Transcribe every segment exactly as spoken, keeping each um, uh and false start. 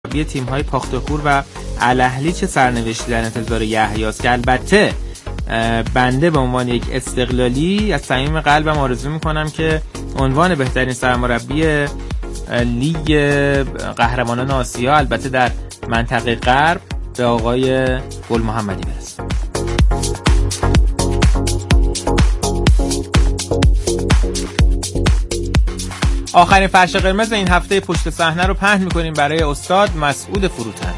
مربی تیم‌های پاختاکور و الاهلی چه سرنوشتی در انتظار یحیاست که البته بنده به عنوان یک استقلالی از صمیم قلبم آرزو میکنم که عنوان بهترین سرمربی لیگ قهرمانان آسیا البته در منطقه غرب به آقای گل محمدی برسه. آخرین فرش قرمز این هفته پشت صحنه رو پهن میکنیم برای استاد مسعود فروتن.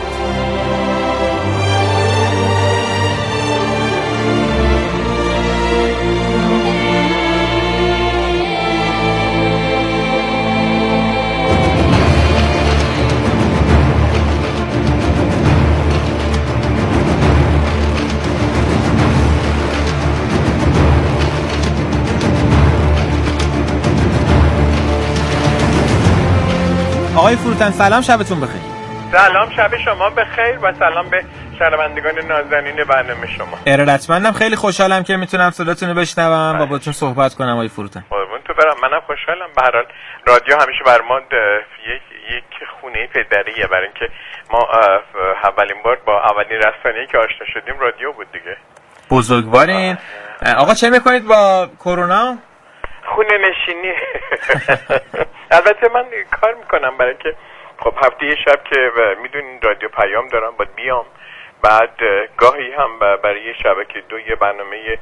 آقای فروتن سلام، شبتون بخیر. سلام، شب شما بخیر و سلام به شنوندگان نازنین برنامه شما. ارادتمندم، خیلی خوشحالم که میتونم صداتون رو بشنوم و باهاتون صحبت کنم آقای فروتن. قربون تو برم، منم خوشحالم. به هر حال رادیو همیشه بر ما یک یک خونه پدریه، برای اینکه ما اولین بار با اولین رسانه‌ای که آشنا شدیم رادیو بود دیگه. بزرگوارین. آقا چه میکنید با کرونا؟ خونه نشینی. البته من کار میکنم، برای که خب هفته یه شب که میدونین رادیو پیام دارم باید بیام، بعد گاهی هم برای یه شبکه دو یه برنامه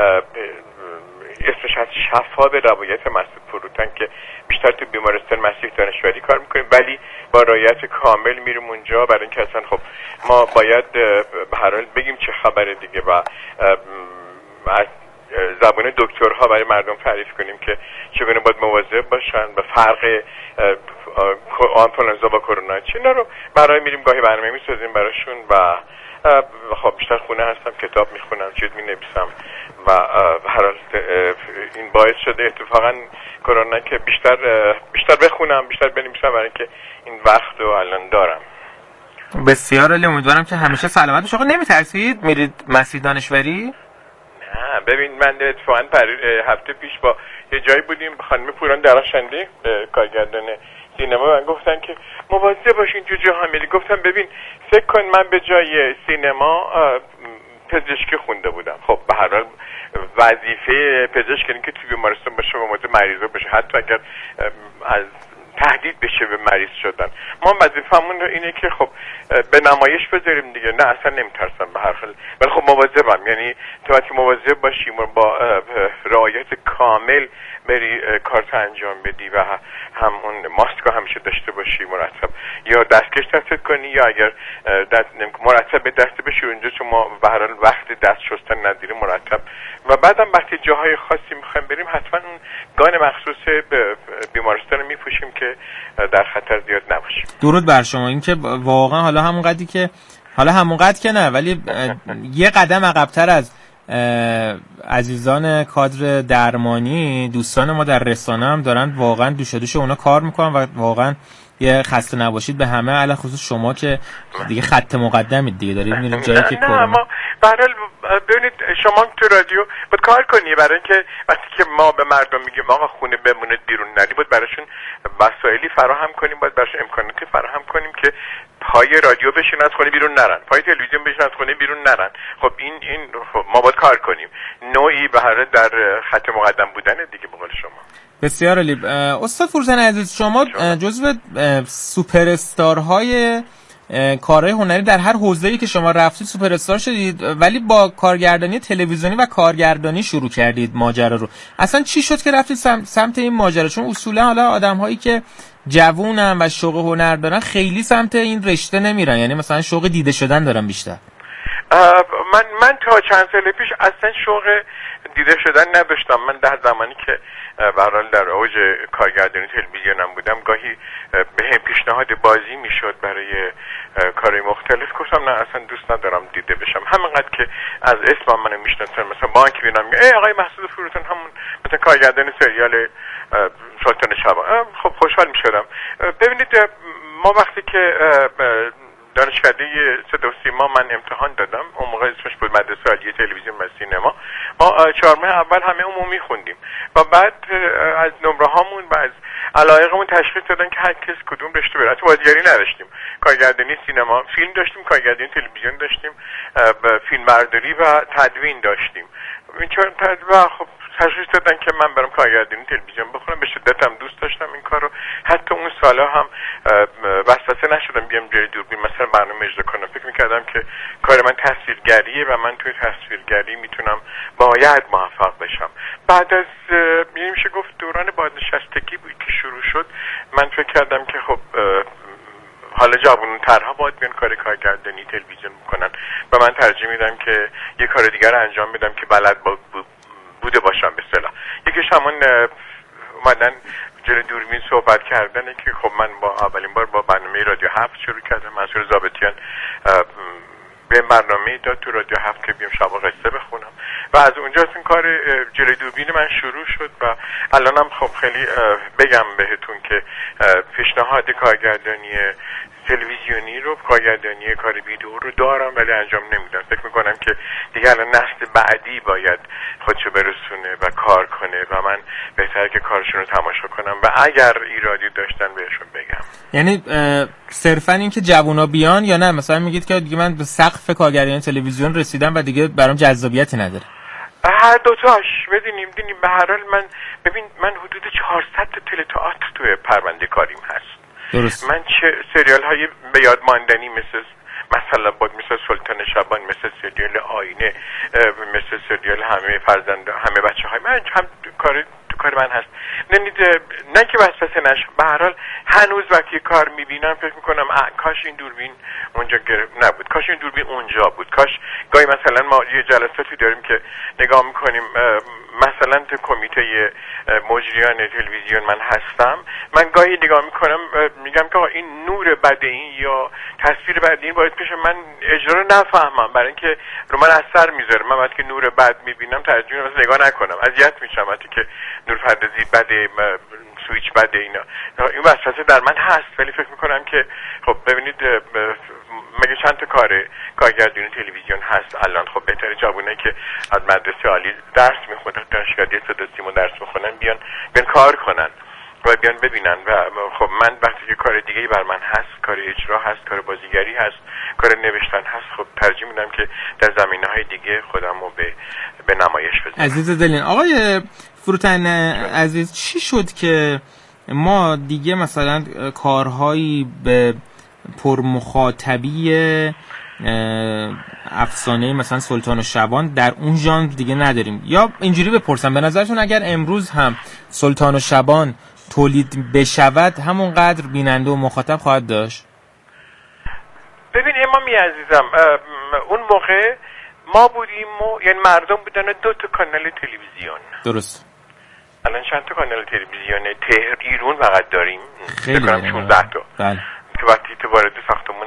اسمش از شفا به روایت مسعود فروتن که بیشتر تو بیمارستان مسیح دانشوری کار میکنیم، ولی با رعایت کامل میریم اونجا، برای اینکه اصلا خب ما باید به هر حال بگیم چه خبره دیگه و از زبان دکترها برای مردم تعریف کنیم که چگونه باید مواظب باشن به فرق آنفولانزا با کرونا چی. اینا رو برای میریم گاهی برنامه میسازیم براشون و خب بیشتر خونه هستم، کتاب میخونم، چیز مینویسم و هر حال این باعث شده اتفاقا کرونا که بیشتر بیشتر بخونم، بیشتر بنویسم، برای که این وقت رو الان دارم. بسیار عالی، امیدوارم که همیشه سلامت باشید. آقا نمیترسید میرید مسیح دانشوری؟ نه ببین، من اتفاقا هفته پیش با یه جایی بودیم، خانم پوران درخشنده کارگردان سینما من گفتن که مواظب باشین جو جاها میری. گفتم ببین فکر کن من به جای سینما پزشکی خونده بودم. خب به هر حال وظیفه پزشک اینه که توی بیمارستان باشه و مواظب مریضا باشه، حتی اگر از تهدید بشه به مریض شدن. ما وظیفمون اینه که خب به نمایش بذاریم دیگه. نه اصلا نمیترسم به هر حال، ولی خب مواظبم، یعنی تو وقتی مواظب باشیم و با رعایت کامل بری کارت انجام بدی و هم اون ماسک رو همیشه داشته باشی مرتب، یا دستکش دستت کنی، یا اگر دست مرتب به دست بشی اونجا چون ما به هر حال وقت دست شستن نداریم مرتب. و بعدم وقتی جاهای خاصی میخوایم بریم حتما اون گان مخصوص بیمارستان رو میپوشیم که در خطر زیاد نباشیم. درود بر شما. این که واقعا حالا همون قدری که حالا همون قد که نه، ولی یه قدم عقب‌تر از عزیزان کادر درمانی، دوستان ما در رسانه هم دارن واقعا دوش دوش اونا کار میکنن و واقعا یه خسته نباشید به همه، علی خصوص شما که دیگه خط مقدمید دیگه، دارید میرید جایی که کرونا. ما به هر حال ببینید شما تو رادیو باید کار کنی، برای اینکه وقتی که ما به مردم میگیم آقا خونه بمونید بیرون نرید، باید براشون وسایلی فراهم کنیم، باید براشون امکاناتی فراهم کنیم که پای رادیو بشین از خونه بیرون نرن، پای تلویزیون بشین از خونه بیرون نرن. خب این این ما باید کار کنیم، نوعی به هر حال در خط مقدم بودن دیگه به قول شما. بسیار عالی. استاد فروتن عزیز، شما جزو سوپر استارهای کارهای هنری در هر حوزه‌ای که شما رفتید سوپر استار شدید، ولی با کارگردانی تلویزیونی و کارگردانی شروع کردید ماجرا رو. اصلا چی شد که رفتید سمت این ماجرا؟ چون اصولا حالا آدم‌هایی که جوونن و شوق هنر دارن خیلی سمت این رشته نمیرن، یعنی مثلا شوق دیده شدن دارن بیشتر. من من تا چند سال پیش اصلا شوق دیده شدن نداشتم. من در زمانی که به هر حال در اوج کارگردانی تلویزیونم بودم، گاهی به هم پیشنهاد بازی میشد برای کارهای مختلف. گفتم نه اصلا دوست ندارم دیده بشم. همینقدر که از اسمم منو میشناسن، مثلا بانک میرم ای آقای مسعود فروتن، همون مثلا کارگردان سریال سلطان شبان، خب خوشحال میشدم. ببینید ما وقتی که دانشکده صدا و سیما من امتحان دادم. اون موقع اسمش بود مدرسه عالی تلویزیون و سینما. ما چهار ماه اول همه عمومی خوندیم و بعد از نمره هامون و از علایقمون تشخیص دادن که هر کس کدوم رشته بره. تو بازیگری نداشتیم، کارگردانی سینما فیلم داشتیم، کارگردانی تلویزیون داشتیم، فیلم برداری و تدوین داشتیم. این چهار تا خب تشخیص دادن که من برام کارگردانی تلویزیون بخونم. به شدت هم دوست داشتم این کارو. حتی اون سالا هم وسوسه نشدم بیام جای دوربین مثلا برنامه اجرا کنم. فکر می‌کردم که کار من تصویرگریه و من توی تصویرگری میتونم باید موفق بشم. بعد از میشه گفت دوران بازنشستگی بود که شروع شد. من فکر کردم که خب حالا جوان‌ترها باید بیان کار کارگردانی تلویزیون بکنن و من ترجیح میدم که یه کار دیگر رو انجام بدم که بلد با بوده باشم به اصطلاح. یکیش همون اومدن جلوی دوربین صحبت کردنه که خب من با اولین بار با برنامه رادیو هفت شروع کردم. منصور ضابطیان به برنامه داد تو رادیو هفت که بیام شب و قصه بخونم و از اونجا این کار جلوی دوربین من شروع شد و الانم خب خیلی بگم بهتون که پیشنهاد کارگردانی تلویزیونی رو، کارگردانی کار ویدیو رو دارم ولی انجام نمیدم. فکر میکنم که دیگه الان نسل بعدی باید خودشو برسونه و کار کنه و من بهتره که کارشون رو تماشا کنم و اگر ایرادی داشتن بهشون بگم. یعنی صرفا این که جوونا بیان یا نه مثلا میگید که دیگه من به سقف کارگردانی تلویزیون رسیدم و دیگه برام جذابیتی نداره؟ هر دوتاش بدونیم دینیم. به هر حال من ببین من حدود چهارصد تا تئاتر توی پرونده کاریم هست. درست. من چه سریال های به یاد ماندنی مثل مثلا بود مثل سلطان شبان، مثل سریال آینه، مثل سریال همه فرزند همه بچه های من هم کار تو کار من هست. نمید نه که وسوسه نشه. به هر حال هنوز وقتی کار میبینم فکر میکنم کاش این دوربین اونجا نبود، کاش این دوربین اونجا بود. کاش گاهی مثلا ما یه جلساتی داریم که نگاه میکنیم مثلا تو کمیته مجریان تلویزیون من هستم. من گاهی نگاه میکنم میگم که این نور بد این یا تصویر بد این باید پیش من اجرا رو نفهمم برای اینکه رو من اثر میذاره. من وقتی که نور بد میبینم ترجیح میدم مثلا نگاه نکنم، اذیت میشم. وقتی که نور پردازی بده، سویچ بده، اینا این وسوسه در من هست ولی فکر میکنم که خب ببینید مگه چند تا کار کارگردانی تلویزیون هست الان. خب بهتره جوونایی که از مدرسه عالی درس میخونن، دانشگاهی صدا و سیما درس میخونن بیان بیان کار کنن و بیان ببینن. و خب من وقتی که کار دیگه‌ای بر من هست، کار اجرا هست، کار بازیگری هست، کار نوشتن هست، خب ترجیح میدم که در زمینه‌های دیگه خودمو به به نمایش بذارم. عزیز دلین آقای فروتن عزیز، چی شد که ما دیگه مثلا کارهایی به پرمخاطبی افسانه مثلا سلطان و شبان در اون ژانر دیگه نداریم؟ یا اینجوری بپرسم به نظرتون اگر امروز هم سلطان و شبان تولید بشود همونقدر بیننده و مخاطب خواهد داشت؟ ببین امامی عزیزم، اون موقع ما بودیم و یعنی مردم بودن دو تا کانال تلویزیون. درست. الان چند تا کانال تلویزیون تهر ایران فقط داریم؟ خیلی شانزده تا. بله. که وقتی تو وارد ساختمون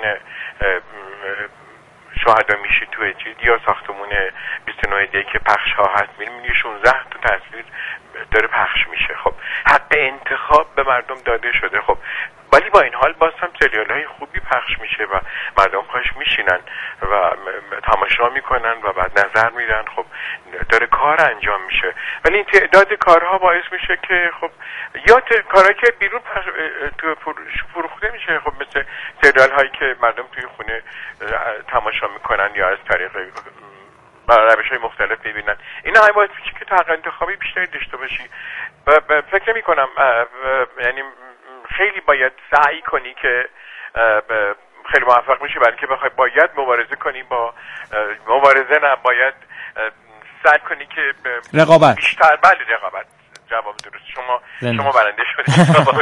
شهدا میشی توی چیز یا ساختمون بیست و نه دی که پخش ها هست میبینی شانزده تا تصویر داره پخش میشه. خب حق انتخاب به مردم داده شده. خب ولی با این حال باز هم سریال های خوبی پخش میشه و مردم پاش میشینن و تماشا میکنن و بعد نظر میدن. خب داره کار انجام میشه ولی این تعداد کارها باعث میشه که خب یا کارهایی که بیرون تو فروخته میشه، خب مثل سریال هایی که مردم توی خونه تماشا میکنن یا از طریق روش های مختلف میبینن. این های باعث میشه که تا حق انتخابی بیشتری داشته باشی و فکر نمی کنم یعنی خیلی باید سعی کنی که خیلی موفق میشی، بلکه بخوای باید مبارزه کنی با مبارزه نه باید سعی کنی که رقابت بیشتر. بله رقابت جواب درست. شما زنده. شما برنده شدید. جواب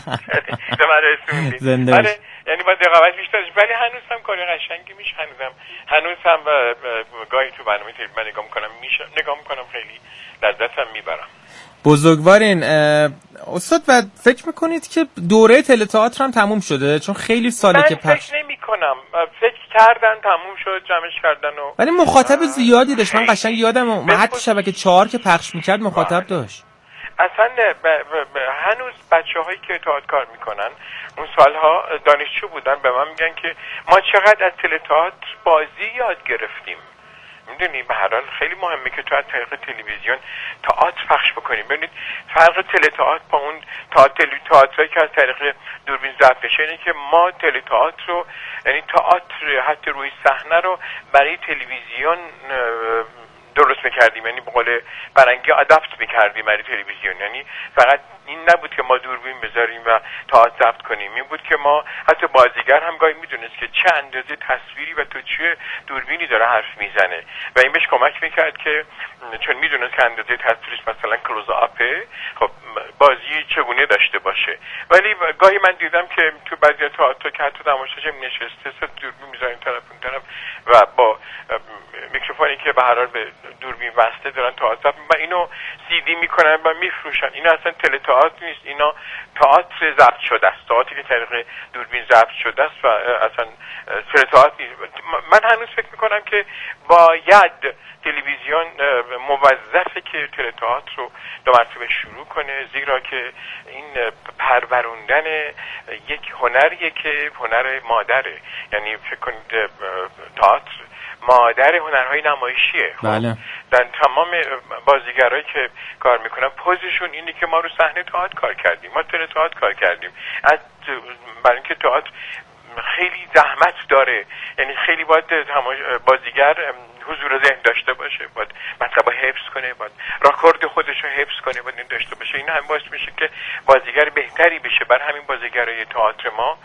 درست. زنده. بله یعنی باید رقابت بیشتر شه ولی هنوز هم کار قشنگی میشه. هنوزم هنوز هم گاهی تو برنامه تلویزیون من نگاه میکنم میشه نگاه میکنم خیلی لذتم میبرم. بزرگوارین استاد. و فکر میکنید که دوره تئاتر هم تموم شده؟ چون خیلی ساله که پخش فکر نمی کنم. فکر کردن تموم شد، جمعش کردن و ولی مخاطب زیادی داشت. من قشنگ یادم حتی شبکه چهار که پخش میکرد مخاطب داشت. اصلا ب... ب... ب... هنوز بچه هایی که تئاتر کار میکنن اون سالها دانشجو بودن به من میگن که ما چقدر از تئاتر بازی یاد گرفتیم. میدونی به هر حال خیلی مهمه که تو از طریق تلویزیون تئاتر پخش بکنیم. ببینید فرق تئاتر با اون تئاتری که از طریق دوربین ضبط میشه اینه که ما تئاتر رو، یعنی تئاتر حتی روی صحنه رو برای تلویزیون درست میکردیم، یعنی به قول برنگی آداپت میکردیم برای تلویزیون. یعنی فقط این نبود که ما دوربین بذاریم و تئاتر ضبط کنیم، این بود که ما حتی بازیگر هم گاهی میدونست که چه اندازه تصویری و تو چه دوربینی داره حرف میزنه و این بهش کمک میکرد که چون میدونست که اندازه تصویرش مثلا کلوز آپه، خب بازی چگونه داشته باشه. ولی گاهی من دیدم که تو بعضی تئاتر که حتی تماشاگر نشسته صد دوربین میذارن این طرف اون طرف و با میکروفونی که به هر حال به دوربین وصله دارن تئاتر و اینو سی دی میکنن و میفروشن. اینا اصلا تئاتر نیست، اینا تئاتر ضبط شده است، تئاتری که طریق دوربین ضبط شده است و اصلا تئاتر نیست. من هنوز فکر میکنم که باید تلویزیون موظفه که تئاتر رو دو مرتبه شروع کنه، زیرا که این پروروندن یک هنریه که هنر مادره. یعنی فکر کنید تئاتر مادر هنرهای نمایشیه. بله. در تمام بازیگرایی که کار میکنن پوزشون اینه که ما رو صحنه تئاتر کار کردیم، ما تئاتر کار کردیم. از برای اینکه تئاتر خیلی زحمت داره، یعنی خیلی باید بازیگر حضور ذهن داشته باشه، باید مطلب حفظ کنه، باید راکورد خودش رو حفظ کنه، باید این داشته باشه. این هم باعث میشه که بازیگر بهتری بشه. بر همین بازیگرای تئاتر ما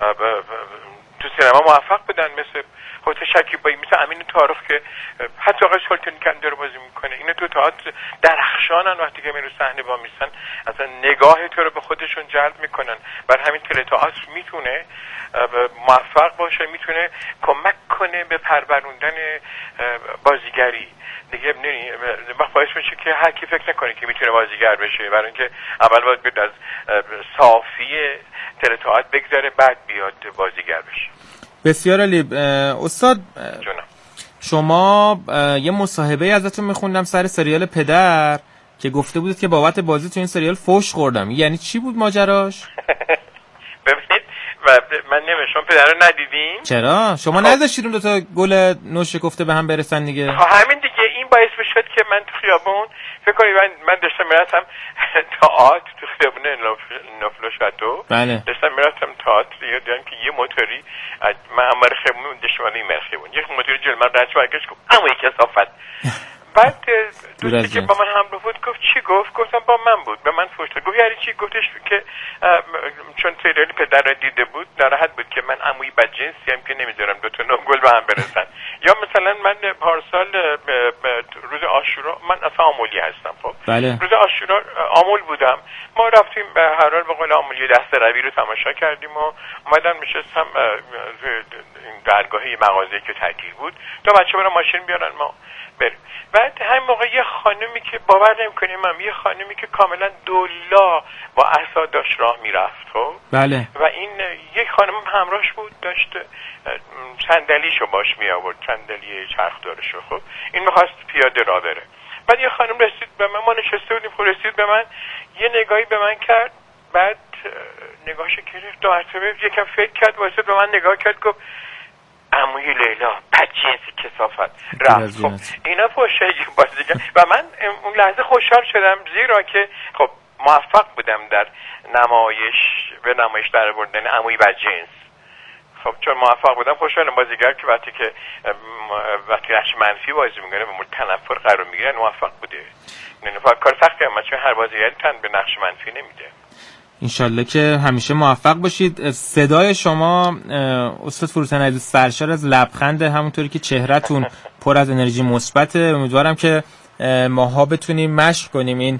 تو سینما موفق بودن، مثل خود شکیبایی، مثل امین طارق که حتی آقای سلطانی کندر رو بازی میکنه. اینا تو تئاتر درخشانن، وقتی که میرو صحنه با میسن اصلا نگاه تو رو به خودشون جلب میکنن. بر همین تئاتر میتونه موفق باشه، میتونه کمک کنه به پروروندن بازیگری دیگه. نمی باعث میشه که هر کی فکر نکنه که میتونه بازیگر بشه، برای اینکه اول باید بیاد از صافی تئاتر بگذره بعد بیاد بازیگر بشه. بسیار عالی. استاد جونم. شما یه مصاحبه ازتون میخوندم سر سریال پدر که گفته بودید که بابت بازی تو این سریال فحش خوردم. یعنی چی بود ماجراش؟ ببینید من نمیشم پدر رو ندیدیم. چرا؟ شما خب. نذاشتید اون دو تا گل نوش گفته به هم برسن دیگه؟ همین دیگه. این باعث میشد که من تو خیابون فکر کنید من, من داشتم میرفتم تئاتر تو خیابون نوفل شاتو. بله. داشتم میرفتم تئاتر، یه دیدم که یه موتوری من امر خیابون داشتم این مرخیبون یک موتوری جلو من رد برگشت گفت اما یک کثافت. بعد دوستی که با من همراه بود گفت چی گفت؟ گفتم با من بود، به من فحش داد. گفت یعنی چی؟ گفتش که چون سریال پدر را دیده بود ناراحت بود که من عمویی بدجنسی هم که نمیذارم دو تا نوگل به هم برسن. یا مثلا من پارسال روز عاشورا، من اصلا آمولی هستم، خب بله. روز عاشورا آمول بودم، ما رفتیم به هر حال به قول آمولی دست روی رو تماشا کردیم و اومدم نشستم این درگاهی مغازه‌ای که تعطیل بود تا بچه‌ها برن ماشین بیارن ما بریم. بعد همین موقع یه خانومی که باور نمی‌کنیم هم یه خانومی که کاملا دولا با عصا داشت راه میرفت، خب بله. و این یک خانم همراهش بود، داشت صندلیشو باش می آورد، صندلی چرخدارشو. خب این می‌خواست پیاده راه بره. بعد یه خانم رسید به من، ما نشسته بودیم، خب رسید به من یه نگاهی به من کرد، بعد نگاهش گرفت دو مرتبه یکم فکر کرد، واسه به من نگاه کرد، گفت عموی لیلا بدجنسی کثافت رفت. خب اینا فحشای بازیگر و من اون لحظه خوشحال شدم، زیرا که خب موفق بودم در نمایش به نمایش در آوردن عموی بدجنس. خب چون موفق بودم خوشحالم. بازیگر که وقتی که وقتی نقش منفی بازی میکنه و مورد تنفر قرار میگیره موفق بوده. نه فقط کار سختی هم، چون هر بازیگری تن به نقش منفی نمیده. انشالله که همیشه موفق باشید. صدای شما استاد فروتن عزیز سرشار از لبخند، همونطوری که چهرهتون پر از انرژی مثبته. امیدوارم که ماها بتونیم مشق کنیم این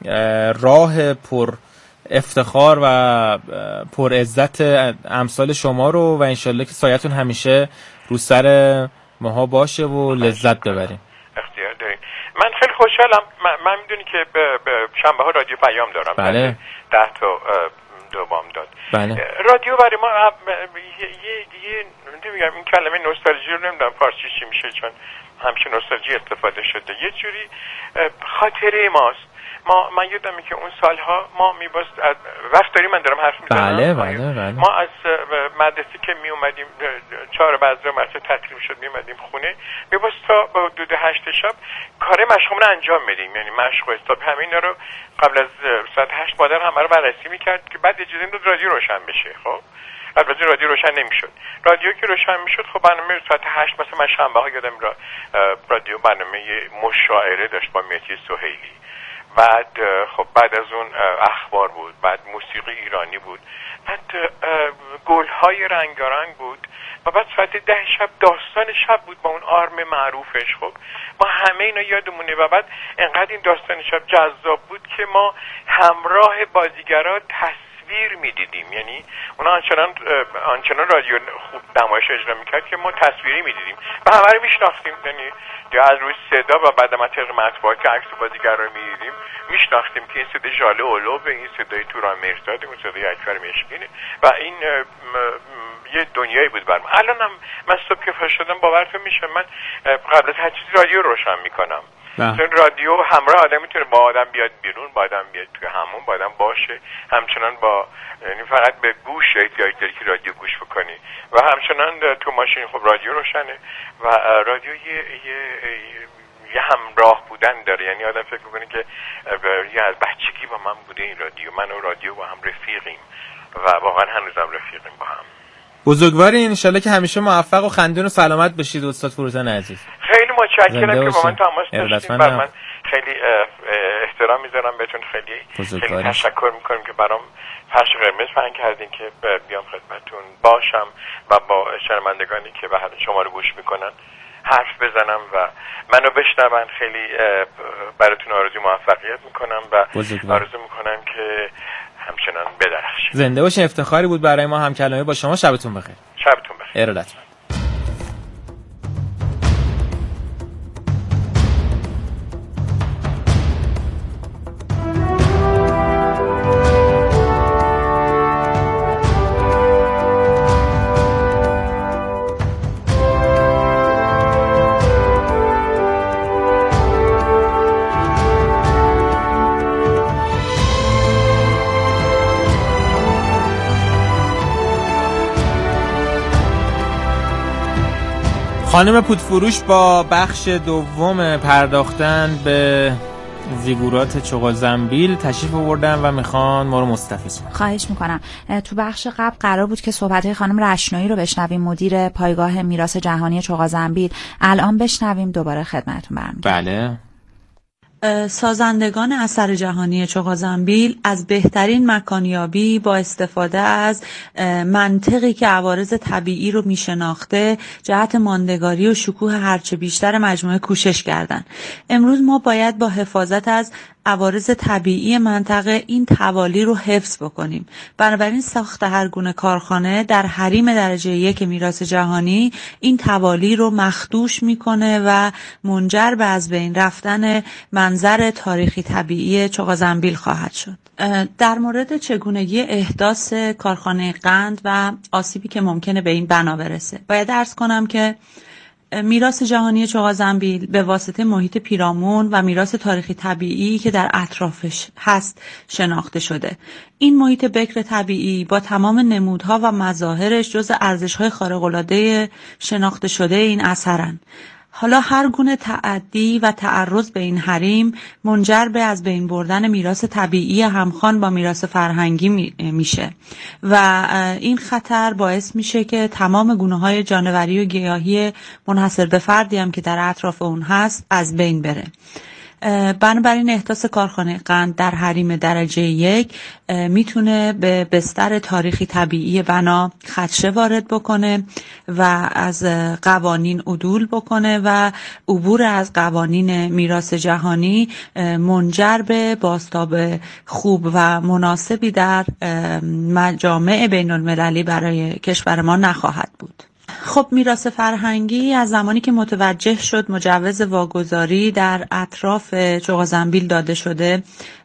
راه پر افتخار و پر عزت امثال شما رو و انشالله که سایتون همیشه رو سر ماها باشه و لذت ببریم. اختیار دارین. من خیلی خوشحالم. من, من میدونی که به, به شنبه ها رادیو پیام دارم. بله. ده تا دوام داد. بله. رادیو برای ما یه یه نمیگم این کلمه نوستالژی رو نمیدونم فارسی چی میشه، چون همیشه نوستالژی استفاده شده. یه جوری خاطره ماست ما من یادمه که اون سالها ما میباست وقت داری من دارم حرف میزنم. بله بله بله. ما از مدرسه که می اومدیم چهار بعد از مدرسه تعطیل شد می اومدیم خونه، میباست تا با حدود هشت شب کار مشقمون انجام بدیم، یعنی مشق و حساب همین رو قبل از ساعت هشت مادر همه رو بررسی میکرد که بعد اجازه میداد رادیو روشن بشه. خب البته رادیو روشن نمیشد. رادیو که روشن میشد خب برنامه ساعت هشت مثلا من شنبه ها یادم را رادیو برنامه مشاعره داشت با مهدی سهیلی. بعد خب بعد از اون اخبار بود، بعد موسیقی ایرانی بود، بعد گل‌های رنگارنگ بود و بعد ساعت ده شب داستان شب بود با اون آرم معروفش. خب ما همه اینا یادمونه و بعد انقدر این داستان شب جذاب بود که ما همراه بازیگرا تصویر میدیدیم، یعنی اونا آنچنان آنچنان رادیو خوب نمایش اجرا میکرد که ما تصویری میدیدیم و همه رو میشناختیم، یعنی از روی صدا و بعد ما طبق مطبوعات که عکس بازیگر رو میدیدیم میشناختیم که این صدا ژاله اولوب، این صدای توران مرزاد، این صدای اکبر مشکینه و این یه دنیایی بود برام. الانم من صبح که پا شدم باورتون میشه من قبل از هر چیزی رادیو روشن میکنم، چون رادیو همراه آدم میتونه با آدم بیاد بیرون، با آدم بیاد توی همون، با آدم باشه، همچنان با یعنی فقط به گوش احتیاج داری که رادیو گوش بکنی و همچنان تو ماشین خب رادیو روشنه و رادیو یه یه, یه همراه بودن داره، یعنی آدم فکر میکنه که یه از بچگی با من بوده این رادیو، من و رادیو با هم رفیقیم و واقعا هنوزم رفیقیم با هم. بزرگوارین، انشالله که همیشه موفق و خندون و سلامت بشید استاد فروتن عزیز. خیلی متشکرم که با من تماس داشتید. بر من خیلی احترام میذارم بهتون، خیلی خیلی تشکر میکنم که برام فرش قرمز پهن کردین که بیام خدمتتون باشم و با شنوندگانی که به حال شما رو گوش میکنن حرف بزنم و منو بشنون. خیلی براتون آرزوی موفقیت میکنم و آرزو میکنم که همچنان بدرخشید. زنده باشین، افتخاری بود برای ما هم کلامی با شما. شبتون بخیر. شبتون بخیر. ارادت. خانم پودفروش با بخش دوم پرداختن به زیگورات چغالزنبیل تشریف آوردن و میخوان ما رو مستفیض کنن. خواهش میکنم. تو بخش قبل قرار بود که صحبت‌های خانم رشنایی رو بشنویم، مدیر پایگاه میراث جهانی چغالزنبیل. الان بشنویم دوباره خدمتتون برمیگردیم. بله. سازندگان اثر جهانی چغالزنبیل از بهترین مکانیابی با استفاده از منطقی که عوارض طبیعی رو میشناخته جهت ماندگاری و شکوه هرچه بیشتر مجموعه کوشش کردند. امروز ما باید با حفاظت از عوارض طبیعی منطقه این توالی رو حفظ بکنیم. بنابراین ساخت هر گونه کارخانه در حریم درجه یک میراث جهانی این توالی رو مخدوش میکنه و منجر به از بین رفتن منظر تاریخی طبیعی چغالزنبیل خواهد شد. در مورد چگونگی احداث کارخانه قند و آسیبی که ممکنه به این بنا برسه باید عرض کنم که میراث جهانی چغالزنبیل به واسطه محیط پیرامون و میراث تاریخی طبیعی که در اطرافش هست شناخته شده. این محیط بکر طبیعی با تمام نمودها و مظاهرش جزء ارزش‌های خارق‌العاده شناخته شده این اثرن. حالا هر گونه تعدی و تعرض به این حریم منجر به از بین بردن میراث طبیعی همخوان با میراث فرهنگی می میشه و این خطر باعث میشه که تمام گونه‌های جانوری و گیاهی منحصر به فردی هم که در اطراف اون هست از بین بره. بنابراین احداث کارخانه قند در حریم درجه یک میتونه به بستر تاریخی طبیعی بنا خدشه وارد بکنه و از قوانین عدول بکنه و عبور از قوانین میراث جهانی منجر به بازتاب خوب و مناسبی در مجامع بین المللی برای کشور ما نخواهد بود. خب میراث فرهنگی از زمانی که متوجه شد مجوز واگذاری در اطراف چغالزنبیل داده شده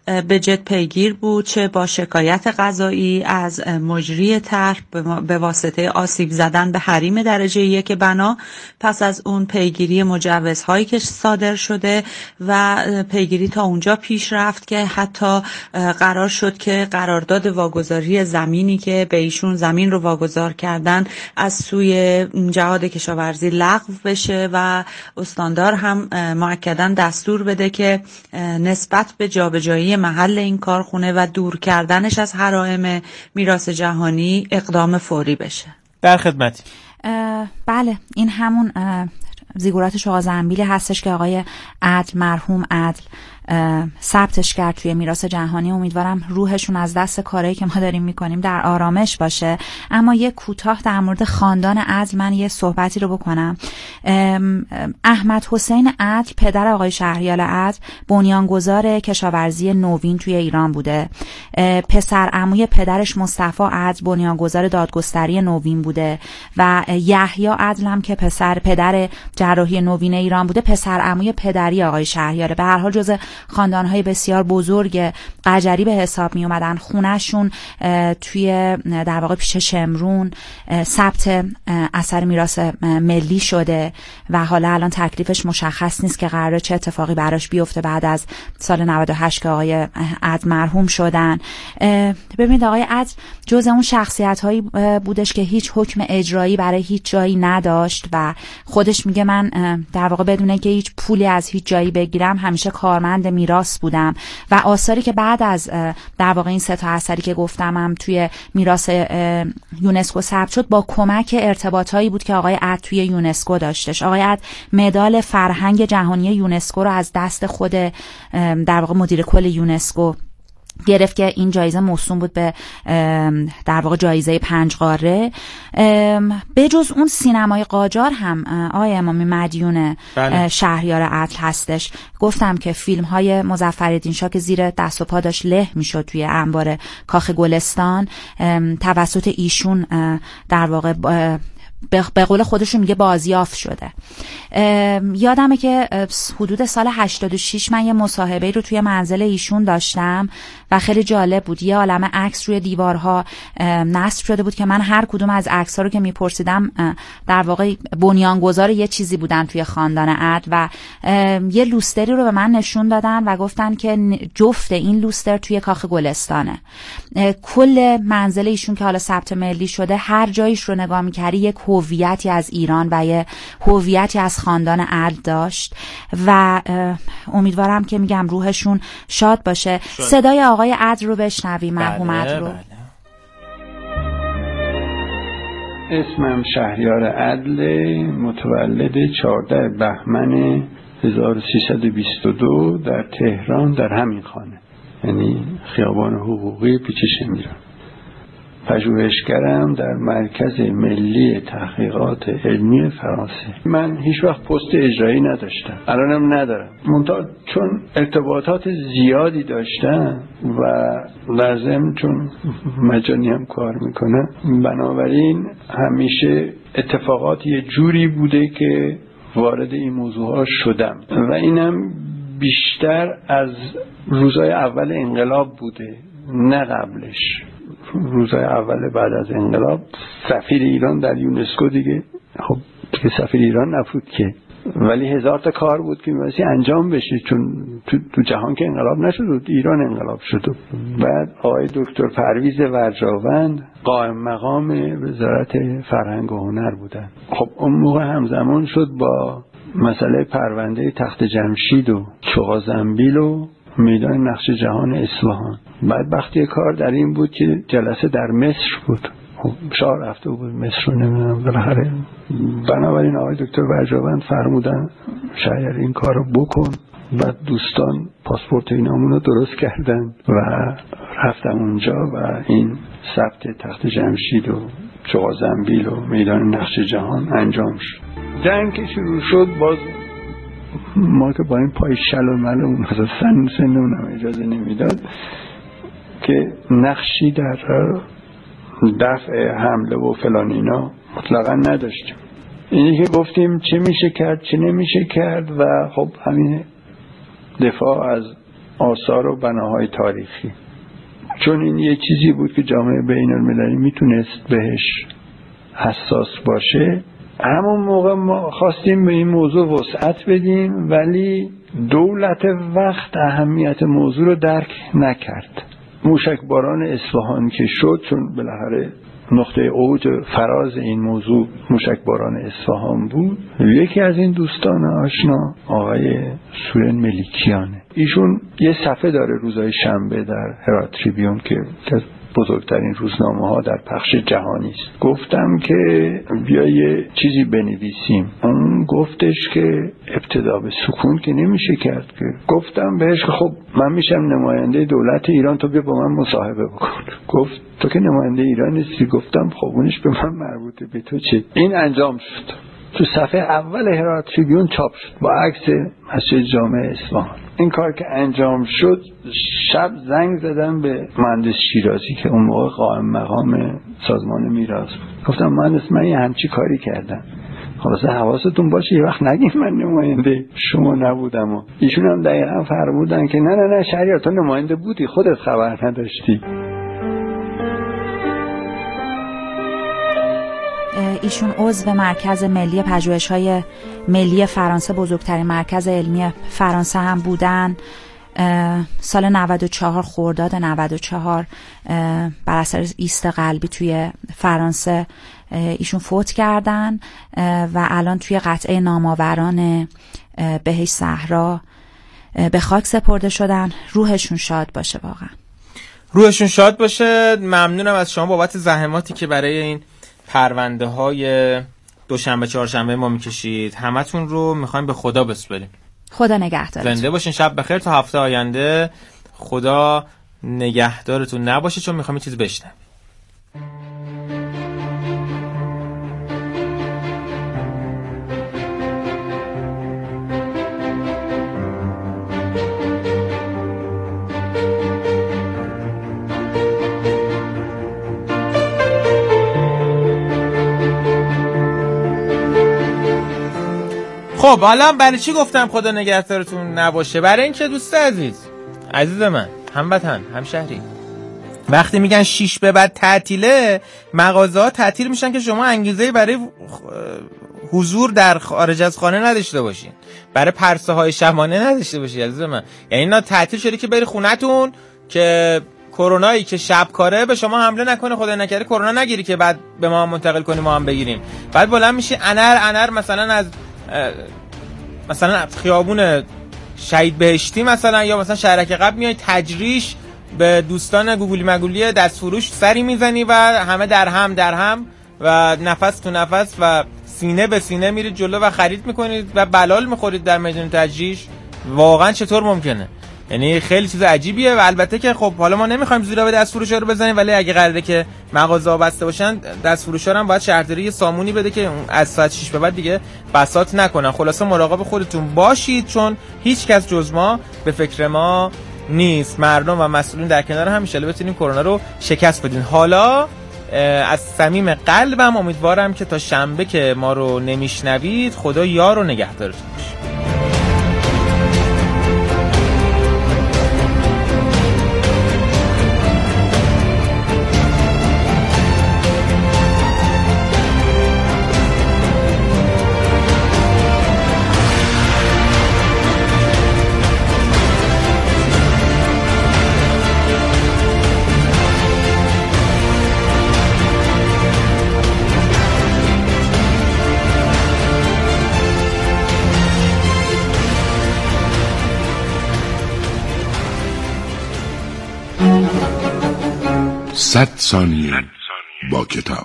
به جد پیگیر بود، چه با شکایت قضایی از مجری طرح به واسطه آسیب زدن به حریم درجه یک بنا. پس از اون پیگیری مجوزهایی که صادر شده و پیگیری تا اونجا پیش رفت که حتی قرار شد که قرارداد واگذاری زمینی که به ایشون زمین رو واگذار کردن از سوی جهاد کشاورزی لغو بشه و استاندار هم مؤکداً دستور بده که نسبت به جابجایی محل این کارخونه و دور کردنش از حرائم میراث جهانی اقدام فوری بشه. در خدمتی. بله، این همون زیگورات چغازنبیلی هستش که آقای عدل، مرحوم عدل، ثبتش کرد توی میراث جهانی. امیدوارم روحشون از دست کارهایی که ما داریم میکنیم در آرامش باشه. اما یه کوتاه در مورد خاندان عدل من یه صحبتی رو بکنم. احمد حسین عدل پدر آقای شهریار عدل بنیانگذار کشاورزی نوین توی ایران بوده. پسر عموی پدرش مصطفی عدل بنیانگذار دادگستری نوین بوده و یحیی عدل هم که پسر پدر جراحی نوین ایران بوده پسر عموی پدری آقای شهریار. به هر حال جزء خاندان‌های بسیار بزرگ قجری به حساب می اومدن. خونه‌شون توی در واقع پیش شمرون ثبت اثر میراث ملی شده و حالا الان تکلیفش مشخص نیست که قراره چه اتفاقی براش بیفته بعد از سال نود و هشت که آقای عدل مرحوم شدن. ببینید آقای عدل جزء اون شخصیت‌هایی بودش که هیچ حکم اجرایی برای هیچ جایی نداشت و خودش میگه من در واقع بدون اینکه هیچ پولی از هیچ جایی بگیرم همیشه کارمند میراث بودم و آثاری که بعد از در واقع این سه تا اثری که گفتمم توی میراث یونسکو ثبت شد با کمک ارتباطایی بود که آقای عدل توی یونسکو داشتش. آقای عدل مدال فرهنگ جهانی یونسکو رو از دست خود در واقع مدیر کل یونسکو گرفت که این جایزه موسوم بود به در واقع جایزه پنج قاره. به جز اون سینمای قاجار هم آقای امامی مدیون بله. شهریار عدل هستش. گفتم که فیلم های مظفرالدین شاه که زیر دست و پا داشت له میشد توی انبار کاخ گلستان توسط ایشون در واقع به قول خودشون میگه بازیافت شده. یادمه که حدود سال هشتاد و شش من یه مصاحبه رو توی منزل ایشون داشتم و خیلی جالب بود. یه عالمه عکس روی دیوارها نصب شده بود که من هر کدوم از عکس‌ها رو که میپرسیدم در واقع بنیانگذار یه چیزی بودن توی خاندان عدل و یه لوستری رو به من نشون دادن و گفتن که جفت این لوستر توی کاخ گلستانه. کل منزل ایشون که حالا ثبت ملی شده هر جایش رو نگاه می‌کردی یک هویتی از ایران و یه هویتی از خاندان عدل داشت و امیدوارم که میگم روحشون شاد باشه. شاد. صدای آقای عدل رو بشنویم. مرحوم عدل رو. اسمم شهریار عدل، متولد چهاردهم بهمن هزار و سیصد و بیست و دو در تهران در همین خانه، یعنی خیابان حقوقی پیش شمیران. پژوهشگرم در مرکز ملی تحقیقات علمی فرانسه. من هیچ وقت پست اجرایی نداشتم، الانم ندارم، منتها چون ارتباطات زیادی داشتم و لازم چون مجانی هم کار میکنم بنابراین همیشه اتفاقات یه جوری بوده که وارد این موضوع ها شدم و اینم بیشتر از روزهای اول انقلاب بوده نه قبلش. روزهای اول بعد از انقلاب سفیر ایران در یونسکو دیگه خب که سفیر ایران نبود که، ولی هزار تا کار بود که میبایستی انجام بشه چون تو, تو جهان که انقلاب نشد، ایران انقلاب شد. بعد آقای دکتر پرویز ورجاوند قائم مقام وزارت فرهنگ و هنر بودن. خب اون موقع همزمان شد با مسئله پرونده تخت جمشید و چغازنبیل و میدان نقش جهان اصفهان. بعد وقتی کار در این بود که جلسه در مصر بود، خب شاه رفته بود مصر رو نمیدونم بالاخره. بنابراین آقای دکتر ورجاوند فرمودن شاید این کار رو بکن. بعد دوستان پاسپورت اینامون رو درست کردن و رفتم اونجا و این ثبت تخت جمشید و چغازنبیل و میدان نقش جهان انجام شد. جنگ که شروع شد باز ما که با این پای شل و مل اون مثلا سن سنمون هم اجازه نمیداد که نقشی در دفع حمله و فلان اینا مطلقا نداشتیم. اینی که گفتیم چه میشه کرد چه نمیشه کرد و خب همین دفاع از آثار و بناهای تاریخی، چون این یه چیزی بود که جامعه بین المللی میتونست بهش حساس باشه. همون موقع ما خواستیم به این موضوع وسعت بدیم، ولی دولت وقت اهمیت موضوع رو درک نکرد. موشکباران اصفهان که شد، چون بالاخره نقطه اوج فراز این موضوع موشکباران اصفهان بود، یکی از این دوستان آشنا آقای سورن ملیکیانه، ایشون یه صفحه داره روزهای شنبه در هرات تریبیون که بزرگترین روزنامه ها در پخش جهانی است. گفتم که بیا یه چیزی بنویسیم. اون گفتش که ابتدا به سکون که نمیشه کرد. که گفتم بهش که خب من میشم نماینده دولت ایران، تو بیا با من مصاحبه بکن. گفت تو که نماینده ایران نیستی. گفتم خب اونش به من مربوطه، به تو چه؟ این انجام شد. تو صفحه اول هرات تریبیون چاپ شد با عکس مسجد جامع اصفهان. این کار که انجام شد، شب زنگ زدم به مهندس شیرازی که اون موقع قائم مقام سازمان میراث بود. گفتم مهندس من یه همچی کاری کردم، خلاص حواستون باشه یه وقت نگیم من نماینده شما نبودم. و ایشون هم دقیقا فرمودن که نه نه نه شهریار تو نماینده بودی، خودت خبر نداشتی. ایشون عضو مرکز ملی پژوهش‌های ملی فرانسه، بزرگترین مرکز علمی فرانسه هم بودن. سال نود و چهار خرداد نود و چهار بر اثر ایست قلبی توی فرانسه ایشون فوت کردن و الان توی قطعه نامآوران بهشت صحرا به خاک سپرده شدن. روحشون شاد باشه. واقعا روحشون شاد باشه. ممنونم از شما بابت زحماتی که برای این پرونده های دوشنبه چهارشنبه ما میکشید. همتون رو میخوایم به خدا بسپاریم. خدا نگهدارتون. زنده باشین. شب بخیر تا هفته آینده. خدا نگهدارتون نباشه، چون میخوام یه چیز بشنویم. خب حالا برای چی گفتم خدا نگهدارتون نباشه؟ برای اینکه دوست عزیز عزیز من، هموطن، همشهری، وقتی میگن شیش به بعد تعطیله، مغازه ها تعطیل میشن که شما انگیزه برای حضور در خارج از خانه نداشته باشین، برای پرسه های شبانه نداشته باشین عزیز من. یعنی اینا تعطیل شده که بری خونتون که کرونایی که شب کاره به شما حمله نکنه، خدا نکره کرونا نگیری که بعد به ما منتقل کنی ما هم بگیریم. بعد بلند میشی انر انر مثلا از مثلا خیابون شهید بهشتی مثلا یا مثلا شهرک قبل میای تجریش به دوستان گوگلی مگولی دست فروش سری میزنی و همه در هم در هم و نفس تو نفس و سینه به سینه میرید جلو و خرید میکنید و بلال میخورید در میدان تجریش. واقعا چطور ممکنه؟ یعنی خیلی چیز عجیبیه. و البته که خب حالا ما نمیخوایم زیرا به دست فروشا رو بزنیم، ولی اگه قراره که مغازه‌ها بسته باشن، دست فروشا هم باید شهرداری یه سامونی بده که از ساعت شش به بعد دیگه بساط نکنن. خلاصه مراقب خودتون باشید، چون هیچ کس جز ما به فکر ما نیست. مردم و مسئولین در کنار هم ان شاءالله بتونیم کرونا رو شکست بدین. حالا از صمیم قلبم امیدوارم که تا شنبه که ما رو نمیشنوید، خدا یار و نگهدارتون باشه. صد ثانیه با کتاب.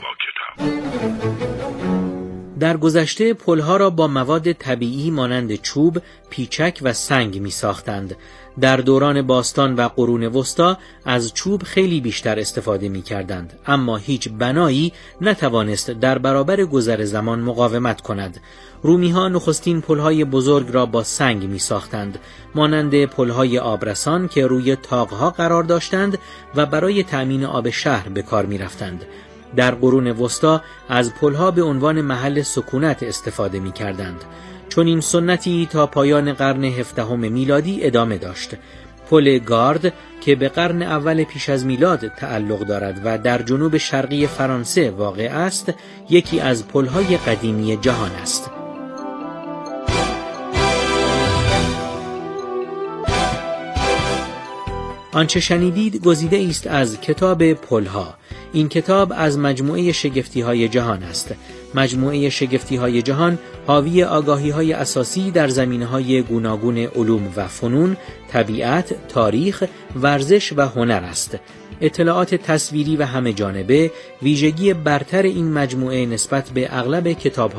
در گذشته پلها را با مواد طبیعی مانند چوب، پیچک و سنگ می ساختند. در دوران باستان و قرون وسطا از چوب خیلی بیشتر استفاده می کردند، اما هیچ بنایی نتوانست در برابر گذر زمان مقاومت کند. رومی ها نخستین پلهای بزرگ را با سنگ می ساختند، مانند پلهای آبرسان که روی طاقها قرار داشتند و برای تأمین آب شهر به کار می رفتند. در قرون وسطا از پلها به عنوان محل سکونت استفاده می کردند. چون این سنتی تا پایان قرن هفدهم میلادی ادامه داشت. پل گارد که به قرن اول پیش از میلاد تعلق دارد و در جنوب شرقی فرانسه واقع است، یکی از پل‌های قدیمی جهان است. آنچه شنیدید گزیده است از کتاب پل‌ها. این کتاب از مجموعه شگفتی‌های جهان است. مجموعه شگفتی‌های جهان حاوی آگاهی‌های اساسی در زمینه‌های گوناگون علوم و فنون، طبیعت، تاریخ، ورزش و هنر است. اطلاعات تصویری و همه جانبه ویژگی برتر این مجموعه نسبت به اغلب کتاب‌های